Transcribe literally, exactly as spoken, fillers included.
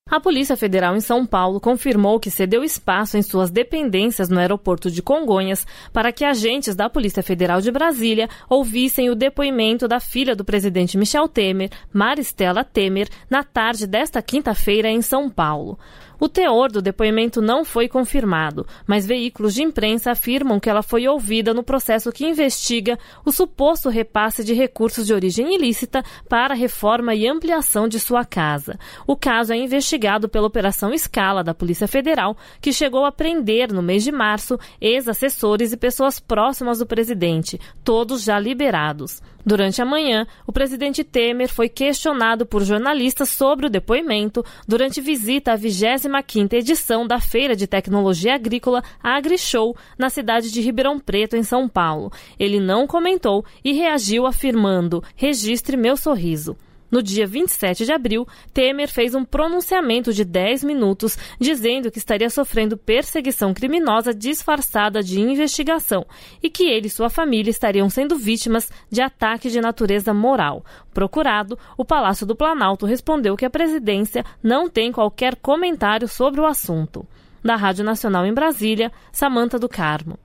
A Polícia Federal em São Paulo confirmou que cedeu espaço em suas dependências no aeroporto de Congonhas para que agentes da Polícia Federal de Brasília ouvissem o depoimento da filha do presidente Michel Temer, Maristela Temer, na tarde desta quinta-feira em São Paulo. O teor do depoimento não foi confirmado, mas veículos de imprensa afirmam que ela foi ouvida no processo que investiga o suposto repasse de recursos de origem ilícita para a reforma e ampliação de sua casa. O caso é investigado pela Operação Scala da Polícia Federal, que chegou a prender, no mês de março, ex-assessores e pessoas próximas do presidente, todos já liberados. Durante a manhã, o presidente Temer foi questionado por jornalistas sobre o depoimento durante visita à vigésima quinta edição da Feira de Tecnologia Agrícola AgriShow, na cidade de Ribeirão Preto, em São Paulo. Ele não comentou e reagiu afirmando: "Registre meu sorriso". No dia vinte e sete de abril, Temer fez um pronunciamento de dez minutos dizendo que estaria sofrendo perseguição criminosa disfarçada de investigação e que ele e sua família estariam sendo vítimas de ataque de natureza moral. Procurado, o Palácio do Planalto respondeu que a presidência não tem qualquer comentário sobre o assunto. Da Rádio Nacional em Brasília, Samantha do Carmo.